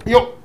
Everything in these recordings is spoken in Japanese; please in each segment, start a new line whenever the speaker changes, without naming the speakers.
よっ。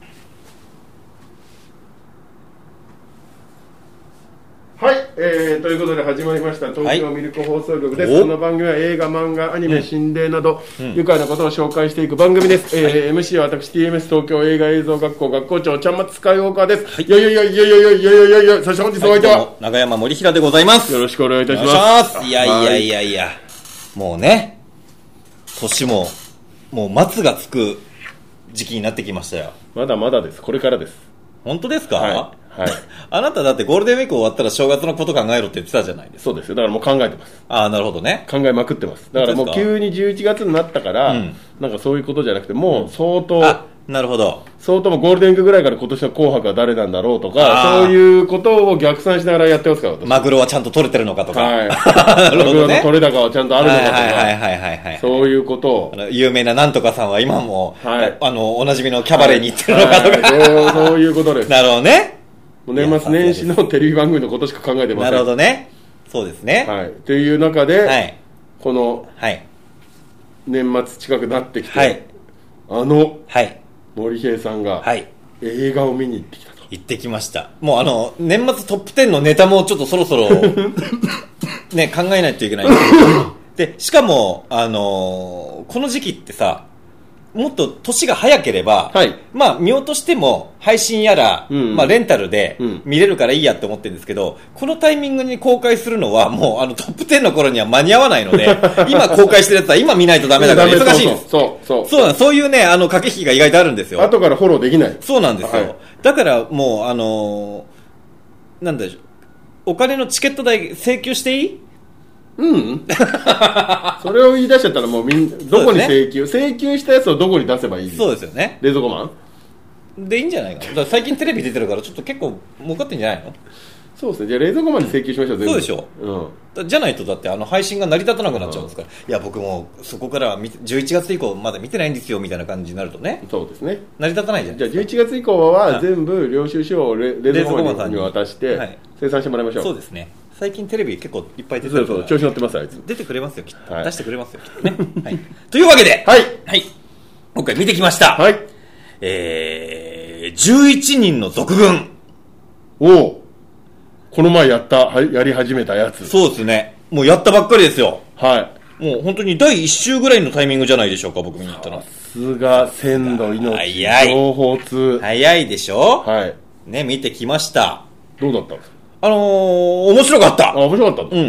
はい、ということで始まりました東京ミルク放送局です、この番組は映画、漫画、アニメ、心霊など、愉快なことを紹介していく番組です、MC は私 TMS 東京映画映像学校学校長ちゃんまつスカイウォーカーです、よいよいよいよいよいよいよいよい、そして本日お相手は、
長山森平でございます。
よろしくお願いいたします。
いやもうね、年ももう末がつく時期になってきましたよ。
まだまだです、これからです。
本当ですか？
はい、
あなただってゴールデンウィーク終わったら正月のこと考えろって言ってたじゃないですか。
そうですよ、だからもう考えてます。
なるほどね。
考えまくってます。だからもう急に11月になったから、なんかそういうことじゃなくて、もう相当、
なるほど。
相当もゴールデンウィークぐらいから今年の紅白は誰なんだろうとか、そういうことを逆算しながらやってますから。
マグロはちゃんと取れてるのかとか、
マグロの取れ高はちゃんとあるのかとか、そういうことを。
有名ななんとかさんは今も、おなじみのキャバレーに行ってるのかとか、
そういうことです。
なるほどね。
年末年始のテレビ番組のことしか考えてません。
なるほどね。そうですね。
という中で、この年末近くなってきて、森平さんが映画を見に行ってきたと。
行ってきました。もう年末トップ10のネタもちょっとそろそろね、考えないといけないんですけどで、しかもこの時期ってさ、もっと年が早ければ、まあ見落としても配信やら、まあレンタルで見れるからいいやって思ってるんですけど、このタイミングに公開するのはもうトップ10の頃には間に合わないので今公開してるやつは今見ないとダメだから忙しいんです。そういうね、駆け引きが意外とあるんですよ。
後からフォローできない。
そうなんですよ。だからもうなんだでしょう、お金のチケット代請求していい？
それを言い出しちゃったらもうどこに請求したやつをどこに出せばいい？
そうですよね。
冷蔵庫マ
ンでいいんじゃないかな。だから最近テレビ出てるからちょっと結構儲かってんじゃないの？
そうですね。じゃあ冷蔵庫マンに請求しましょう。全部
そうでしょ、じゃないとだって配信が成り立たなくなっちゃうんですから、いや僕もそこから11月以降まだ見てないんですよみたいな感じになるとね。
そうですね。
成り立たないじゃないですか。
じゃあ11月以降は全部領収書を冷蔵庫マンに渡して生産してもらいましょう。
そうですね。最近テレビ結構いっぱい出てるから、
調子乗ってます。あいつ
出てくれますよきっと、出してくれますよきっとねというわけで、今回見てきました。11人の賊軍。
この前やり始めたやつ。
そうですね。もうやったばっかりですよ。もう本当に第1週ぐらいのタイミングじゃないでしょうか、僕見に行ったの。
さすが鮮度命情報通。
早いでしょ。ね、見てきました。
どうだったんですか？
面白かった。
面白かった。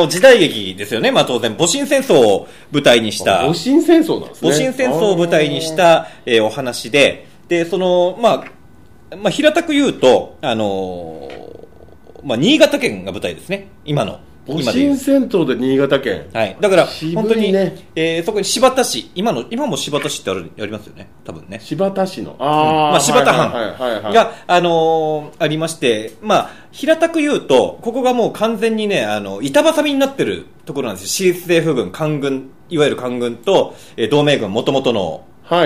時代劇ですよね。まあ当然、戊辰戦争を舞台にした。
戊辰戦争なんですね。
戊辰戦争を舞台にした、お話で、まあ、平たく言うと、まあ、新潟県が舞台ですね。今の。
戊辰戦争で新潟県。
だから、本当に、そこに新発田市。今も新発田市ってありますよね。多分ね。
新発田市の。
まあ、新発田藩が、ありまして、まあ、平たく言うと、ここがもう完全にね、板挟みになってるところなんですよ。新政府軍、官軍、いわゆる官軍と、同盟軍、元々の、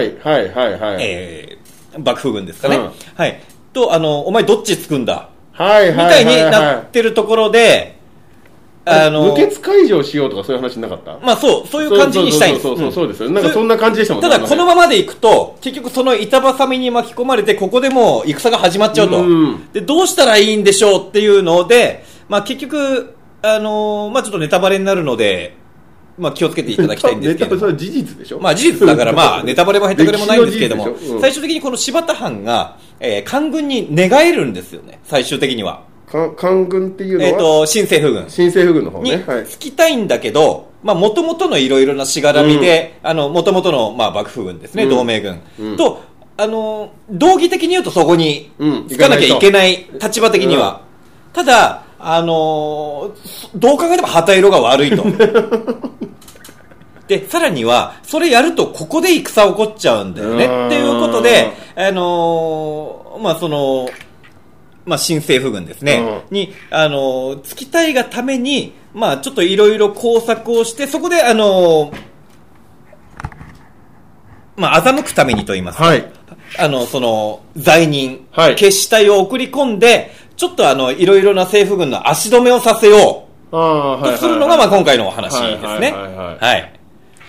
幕府軍ですかね。と、お前どっちつくんだみたいになってるところで、
無血解除しようとかそういう話なかった？
まあそういう感じにしたいんです。
そうですよ。なんかそんな感じでしたもんね。
ただこのままでいくと、結局その板挟みに巻き込まれて、ここでもう戦が始まっちゃうと。で、どうしたらいいんでしょうっていうので、まあ結局、まあちょっとネタバレになるので、まあ気をつけていただきたいんですけど。
それは事実でしょ？
まあ事実だからまあネタバレもへったくれもないんですけれども、最終的にこの新発田藩が、官軍に寝返るんですよね、最終的には。
官軍っていうのは
新政府軍。
新政府軍の方ね。
につきたいんだけど、まあ元々のいろいろなしがらみで、元々のまあ幕府軍ですね、同盟軍と、道義的に言うとそこにつかなきゃいけない立場的には。ただ、どう考えても旗色が悪いと。で、さらには、それやるとここで戦起こっちゃうんだよね。っていうことで、まあまあ、新政府軍ですね。に、つきたいがために、まあ、ちょっといろいろ工作をして、そこで、まあ、欺くためにと言いますか。罪人、決死隊を送り込んで、ちょっといろいろな政府軍の足止めをさせよう。とするのが、まあ、今回のお話ですね。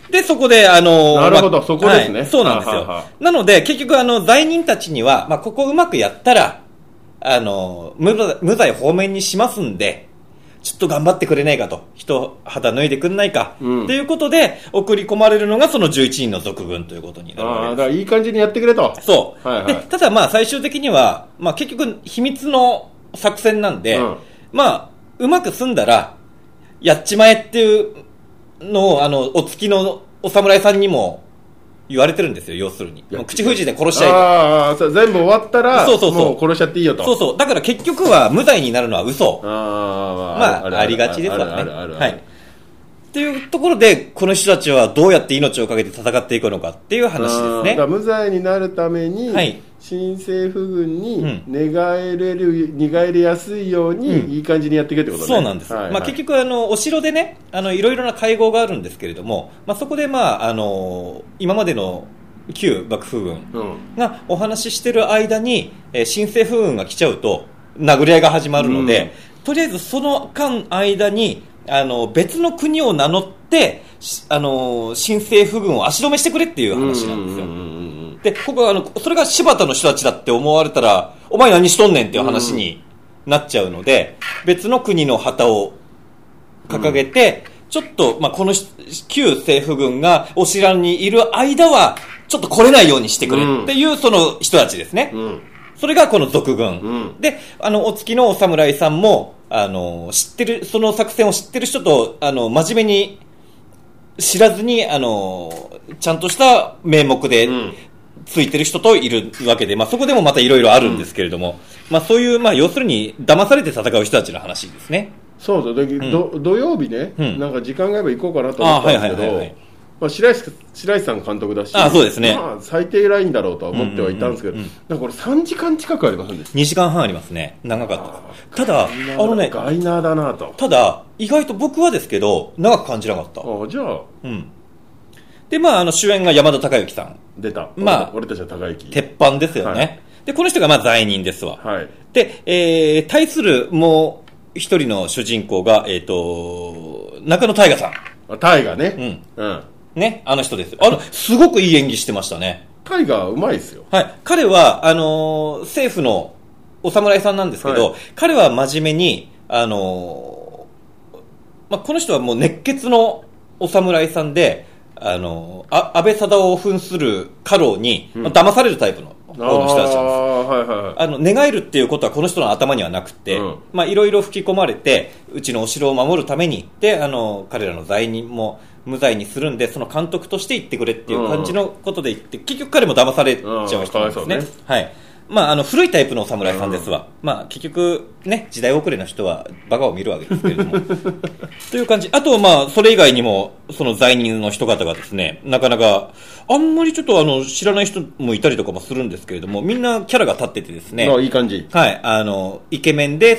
で、そこで、
なるほど、そこですね。
はい、そうなんですよ。なので、結局、罪人たちには、ここうまくやったら、無罪放免にしますんで、ちょっと頑張ってくれないかと、一肌脱いでくんないか、ということで、送り込まれるのがその11人の賊軍ということになるわけです。
だからいい感じにやってくれと。
そう。はいはい、でただ最終的には、結局秘密の作戦なんで、うまく済んだら、やっちまえっていうのを、お付きのお侍さんにも言われてるんですよ、要するに。もう口封じで殺しちゃ
いと。全部終わったら、もう殺しちゃっていいよと。
そうそう。だから結局は無罪になるのは嘘。ありがちですわね。はい。っていうところで、この人たちはどうやって命をかけて戦っていくのかっていう話ですね。
無罪になるために、新政府軍に寝返りやすいように、いい感じにやっていくってことね。
そうなんです。結局お城でね、いろいろな会合があるんですけれども、そこで今までの旧幕府軍がお話ししてる間に、新政府軍が来ちゃうと殴り合いが始まるので、とりあえずその間に別の国を名乗って新政府軍を足止めしてくれっていう話なんですよ。で、ここはそれが柴田の人たちだって思われたら、お前何しとんねんっていう話になっちゃうので、別の国の旗を掲げて、ちょっと、この旧政府軍がお城にいる間は、ちょっと来れないようにしてくれっていうその人たちですね。それがこの賊軍。で、お付きのお侍さんも、知ってる、その作戦を知ってる人と、真面目に知らずに、ちゃんとした名目で、ついてる人といるわけで、そこでもまたいろいろあるんですけれども、そういう、要するに、騙されて戦う人たちの話ですね。
そうそう、土曜日ね、なんか時間があれば行こうかなと思ったんですけど、白石さん監督だし、
そうですね。
最低ラインだろうとは思ってはいたんですけど、なんかこれ3時間近くありますんで。
2時間半ありますね。長かった。ただ、
ガイナーだなと。
ただ、意外と僕はですけど、長く感じなかった。
じゃあ。
で、主演が山田孝之さん。
出た。俺たちは孝之。
鉄板ですよね。で、この人が罪人ですわ。で、対するもう一人の主人公が、中野大河さん。
大河ね。
ね、あの人です。すごくいい演技してましたね。
大河うまいですよ。
はい。彼は、政府のお侍さんなんですけど、彼は真面目に、この人はもう熱血のお侍さんで、安倍貞夫を扮する家老に、騙されるタイプの方の人たちなんです。寝返るっていうことはこの人の頭にはなくて、いろいろ吹き込まれて、うちのお城を守るために、で、彼らの罪人も無罪にするんで、その監督として言ってくれっていう感じのことで言って、結局彼も騙されちゃう人なんですね。はい。古いタイプのお侍さんですわ。結局、ね、時代遅れの人はバカを見るわけですけれども。という感じ。あと、それ以外にも、その罪人の人方がですね、なかなか、あんまりちょっと知らない人もいたりとかもするんですけれども、みんなキャラが立っててですね。
いい感じ。
はい。イケメンで、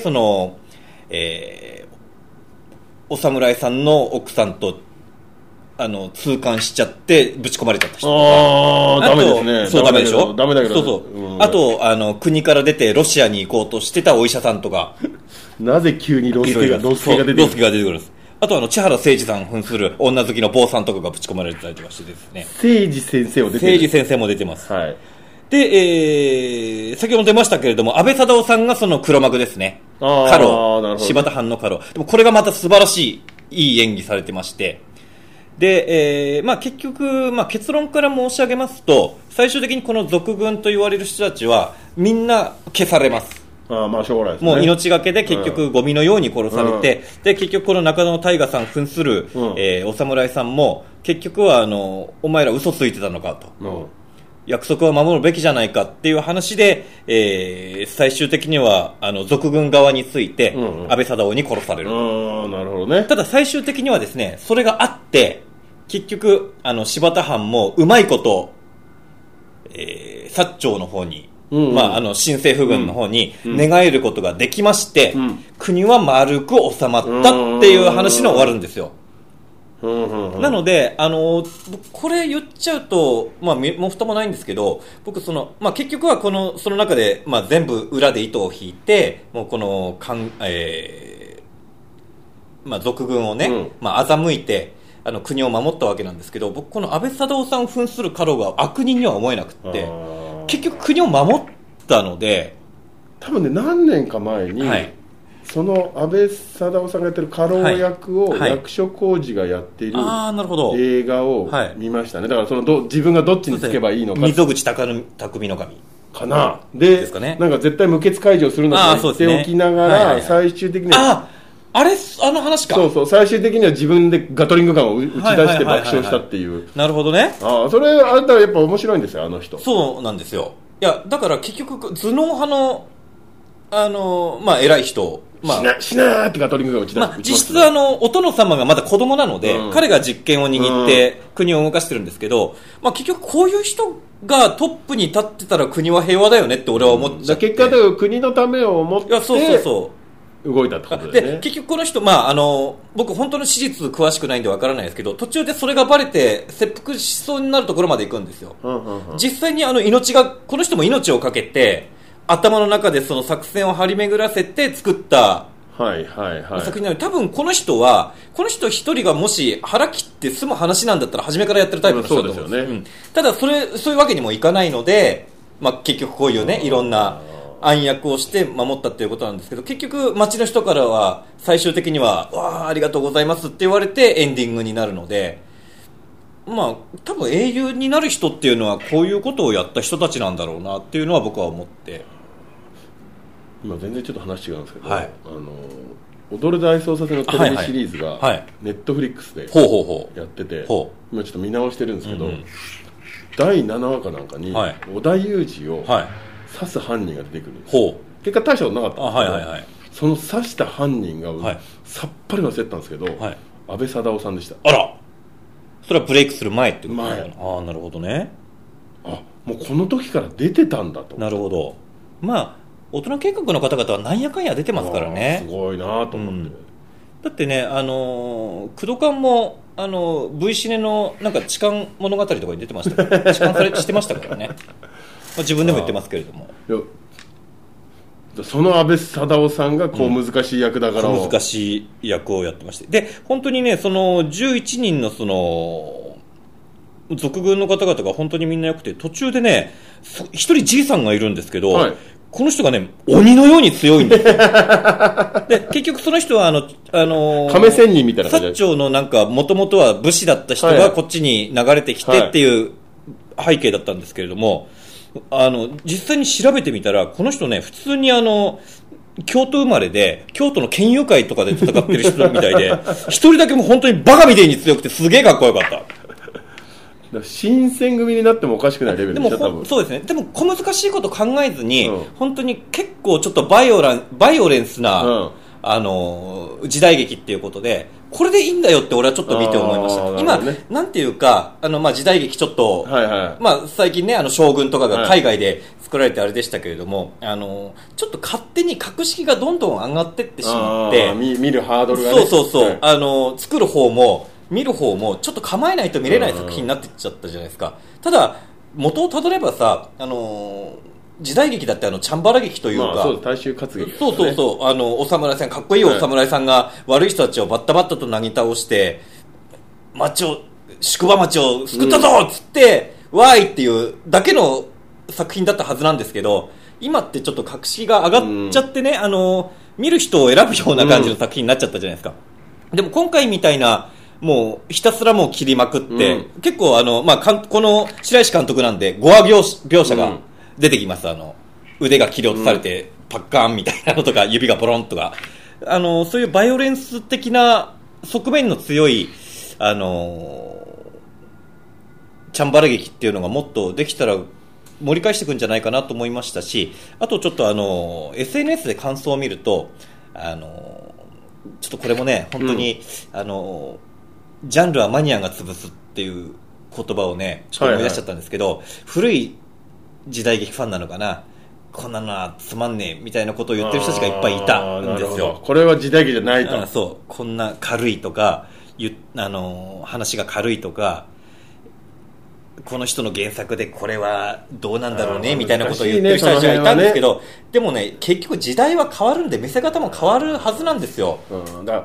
お侍さんの奥さんと、痛感しちゃってぶち込まれちゃった人とか。
ダメですね。
そう、ダメでしょ。
ダメだけど。
そう。あと、国から出てロシアに行こうとしてたお医者さんとか。
なぜ急にロスケが出てくる
ロスケが出てくるんです。あと千原誠二さん扮する女好きの坊さんとかがぶち込まれたりとかしてですね。
誠二先生を出てる。
誠二先生も出てます。
はい。
で、先ほど出ましたけれども、安倍貞夫さんがその黒幕ですね。家老。柴田藩の家老。でもこれがまた素晴らしい、いい演技されてまして。で、結局、結論から申し上げますと、最終的にこの賊軍と言われる人たちは、みんな消されます。
しょうがないですね。
もう命がけで結局ゴミのように殺されて、で、結局この中野大河さん扮する、お侍さんも、結局はお前ら嘘ついてたのかと。約束を守るべきじゃないかっていう話で、最終的には賊軍側について、安倍貞夫に殺される。
なるほどね。
ただ最終的にはですね、それがあって、結局柴田藩もうまいこと、薩長の方に、新政府軍の方に寝返ることができまして、国は丸く収まったっていう話の終わるんですよ。なので、これ言っちゃうと、もうふたもないんですけど、僕結局はその中で、全部裏で糸を引いて、もうこの賊軍をね、欺いて、 国を守ったわけなんですけど、僕この安倍貞夫さんを扮する家老が悪人には思えなくって結局国を守ったので、
多分ね何年か前に、はい、その安倍貞夫さんがやってる家老役を役所広司がやっている映画を見ましたね。だからその自分がどっちにつけばいいのか、
溝口匠の神
かなで、ね、なんか絶対無血開城するんだと言っておきながら、最終的には
あの話か。
そう最終的には自分でガトリングガンを打ち出して爆笑したっていう。
なるほどね。
それあんたはやっぱ面白いんですよ、あの人。
そうなんですよ。いやだから結局頭脳派の偉い人、
しなーってガトリングガン打ち出して、
実質お殿様がまだ子供なので、彼が実権を握って国を動かしてるんですけど、結局こういう人がトップに立ってたら国は平和だよねって俺は思っちゃって、
結果で国のためを思って動いたってことですね。
で結局この人、僕本当の史実詳しくないんでわからないですけど、途中でそれがバレて切腹しそうになるところまで行くんですよ。実際にこの人も命をかけて頭の中でその作戦を張り巡らせて作った作品なので、多分この人一人がもし腹切って済む話なんだったら初めからやってるタイプの人だと思うんですよね。ただそういうわけにもいかないので、結局こういうねいろんな暗躍をして守ったっていうことなんですけど、結局町の人からは最終的にはわありがとうございますって言われてエンディングになるので、多分英雄になる人っていうのはこういうことをやった人たちなんだろうなっていうのは僕は思って。
今全然ちょっと話違うんですけど、踊る大捜査線のテレビシリーズがネットフリックスでやってて、今ちょっと見直してるんですけど、第7話かなんかに織田裕二を刺す犯人が出てくるんです。結果大したことなかったんですけど、その刺した犯人がさっぱり忘れてたんですけど、安倍貞夫さんでした。
あら、それはブレイクする前ってことですか？なるほどね。
もうこの時から出てたんだと。
なるほど。大人計画の方々はなんやかんや出てますからね。
すごいなと思って、
だってね、工藤館もV シネのなんか痴漢物語とかに出てました痴漢してましたからね自分でも言ってますけれども、
その安倍貞夫さんがこう難しい役だから、
難しい役をやってまして、で本当にね、その11人のその賊軍の方々が本当にみんな良くて、途中でね一人じいさんがいるんですけど、この人がね鬼のように強いんですよで結局その人は
亀仙人みたいな感じ
薩長のなんか元々は武士だった人がこっちに流れてきてっていう背景だったんですけれども、実際に調べてみたらこの人ね、普通に京都生まれで京都の県友会とかで戦ってる人みたいで一人だけも本当にバカみたいに強くてすげえかっこよかった。
新選組になってもおかしくないレベルでした。多分
そうですね。でも小難しいこと考えずに、本当に結構ちょっとバイオレンスな、時代劇っていうことで、これでいいんだよって俺はちょっと見て思いました。今なんていうか時代劇ちょっと、最近ね将軍とかが海外で作られてあれでしたけれども、ちょっと勝手に格式がどんどん上がってってしまって、
見るハードルがね、
そう作る方も見る方もちょっと構えないと見れない作品になってっちゃったじゃないですか。ただ元をたどればさ、時代劇だってチャンバラ劇というか、
大衆活劇、
そうお侍さん、かっこいいお侍さんが悪い人たちをバッタバッタとなぎ倒して宿場町を救ったぞっつって、わーいっていうだけの作品だったはずなんですけど、今ってちょっと格式が上がっちゃってね、見る人を選ぶような感じの作品になっちゃったじゃないですか。でも今回みたいなもうひたすらもう切りまくって、結構この白石監督なんで語話描写が出てきます。腕が切り落とされて、パッカーンみたいなのとか指がボロンとか、そういうバイオレンス的な側面の強いチャンバラ劇っていうのがもっとできたら盛り返していくんじゃないかなと思いましたし、あとちょっとSNS で感想を見るとちょっとこれもね本当に、ジャンルはマニアが潰すっていう言葉をねちょっと思い出しちゃったんですけど、古い時代劇ファンなのかな、こんなのはつまんねえみたいなことを言ってる人たちがいっぱいいたんですよ。
これは時代劇じゃないと。
そう、こんな軽いとか話が軽いとか、この人の原作でこれはどうなんだろうねみたいなことを言ってる人たちがいたんですけど、でもね結局時代は変わるんで見せ方も変わるはずなんですよ。
だから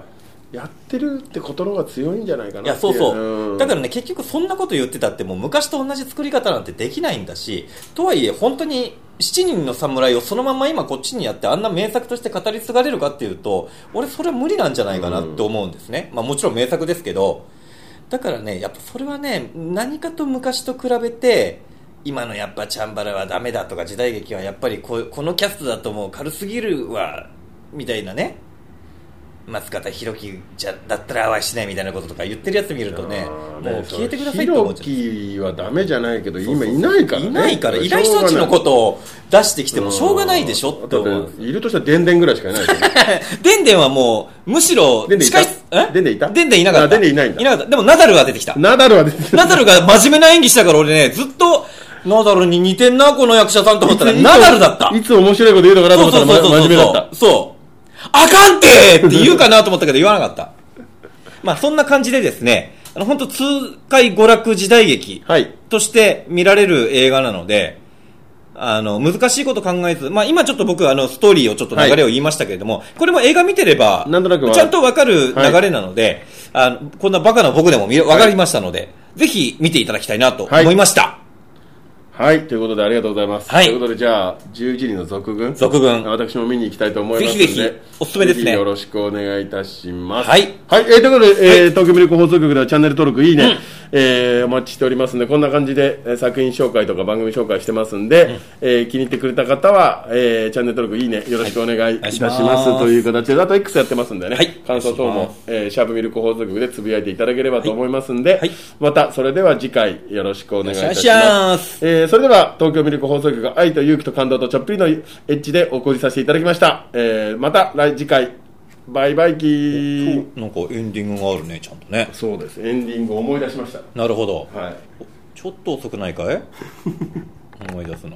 やってるってことの方が強いんじゃないかな。
いやそうそう、だからね結局そんなこと言ってたってもう昔と同じ作り方なんてできないんだし、とはいえ本当に7人の侍をそのまま今こっちにやってあんな名作として語り継がれるかっていうと、俺それは無理なんじゃないかなって思うんですね、まあ、もちろん名作ですけど、だからねやっぱそれはね何かと昔と比べて今のやっぱチャンバラはダメだとか時代劇はやっぱりこのキャストだともう軽すぎるわみたいなね、松方弘樹だったら愛しないみたいなこととか言ってるやつ見るとね、もう消えてくださいって思っちゃう。
弘樹はダメじゃないけど今いないからね。
いないからいない人たちのことを出してきてもしょうがないでしょって思う。
いるとしたらデンデンぐらいしかいない
デンデンはもうむしろ近い。
デンデンいた？
デンデンいなかった。
デンデンいないんだ。
いなかった。でもナダルは出てきた。
ナダルは出てきた。
ナダルが真面目な演技したから俺ねずっとナダルに似てんなこの役者さんと思ったらナダルだった。
いつ面白いこと言うのかなと思ったら真面目だった。
そう。あかんてーって言うかなと思ったけど言わなかった。まあそんな感じでですね、本当痛快娯楽時代劇として見られる映画なので、難しいこと考えず、まあ今ちょっと僕ストーリーをちょっと流れを言いましたけれども、これも映画見てれば
なんとなく
ちゃんとわかる流れなので、こんなバカな僕でもわかりましたので、ぜひ見ていただきたいなと思いました。
はい、ということでありがとうございます。
はい、
ということでじゃあ11人の続群私も見に行きたいと思いますので、
ぜひぜひおすすめですね。
ぜひよろしくお願いいたします。
はい、
はい、ということで、東京ミルク放送局ではチャンネル登録いいね、お待ちしておりますので、こんな感じで作品紹介とか番組紹介してますんで、気に入ってくれた方は、チャンネル登録いいねよろしくお願いいたしますという形で、あと X やってますんでね、感想等も、シャープミルク放送局でつぶやいていただければと思いますんで、またそれでは次回よろしくお願いいたします。それでは東京ミルク放送局が愛と勇気と感動とちょっぴりのエッジでお送りさせていただきました。また次回バイバイキー。
なんかエンディングがあるね、ちゃんとね。
そうです、エンディングを思い出しました。
なるほど、
はい、
ちょっと遅くないかい思い出すの。